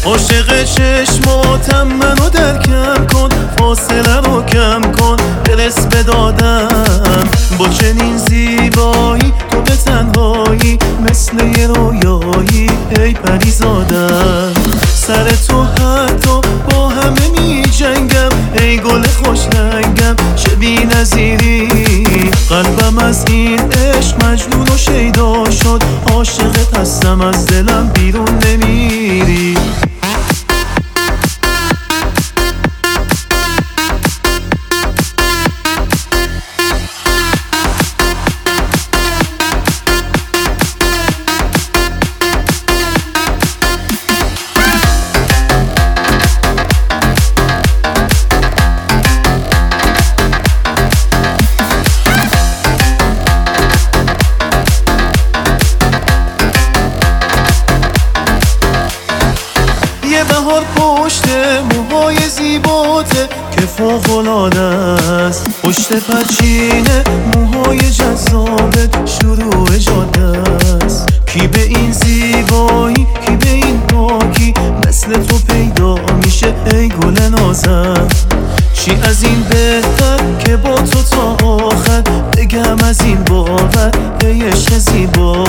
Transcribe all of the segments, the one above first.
عاشق چشماتم منو درکم کن، فاصله رو کم کن، دلس بدادم با چنین زیبایی تو به تنهایی مثل یه رویایی ای پریزادم. سر تو حتی با همه می جنگم ای گل خوش رنگم چه بی نظیری. قلبم از این عشق مجنون و شیدا شد، عاشقت هستم از دلم بیرون نمیری. یه بهار پشت موهای زیباته که فوق‌العاده است، پشت پرچینه موهای جذابت شروع جاده است. کی به این زیبایی کی به این پاکی مثل تو پیدا میشه ای گل نازم. چی از این بهتر که با تو تا آخر بگم از این باور ای عشق زیبا.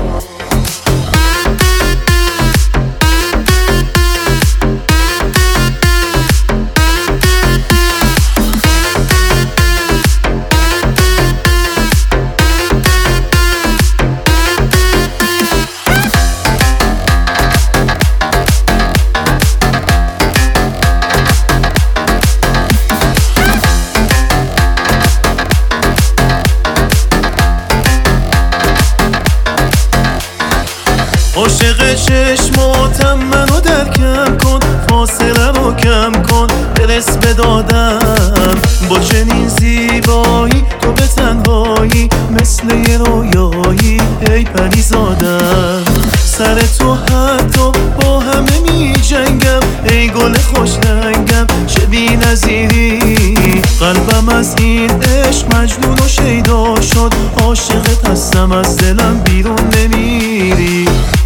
عاشق چشماتم منو درکم کن، فاصله رو کم کن، دلس بدادم با چنین زیبایی تو به تنهایی مثل یه رویایی ای پریزادم. سر تو حتی با همه می جنگم ای گل خوش رنگم چه بی نظیری. قلبم از این عشق مجنون و شیدا شد، عاشقت هستم از دلم بیرون نمیری.